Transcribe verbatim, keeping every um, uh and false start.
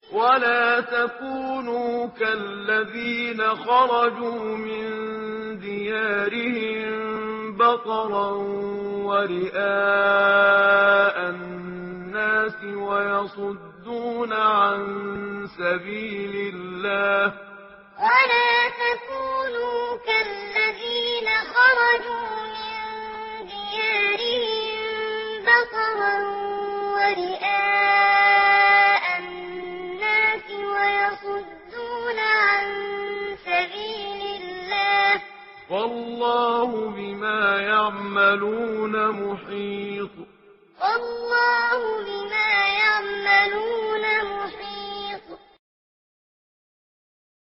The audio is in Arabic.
ولا تكونوا كالذين خرجوا من ديارهم بطرا ورئاء الناس ويصدون عن سبيل الله ولا تكونوا كالذين خرجوا من ديارهم بطرا ورئاء الناس ويصدون عن سبيل الله والله بما يعملون محيط والله بما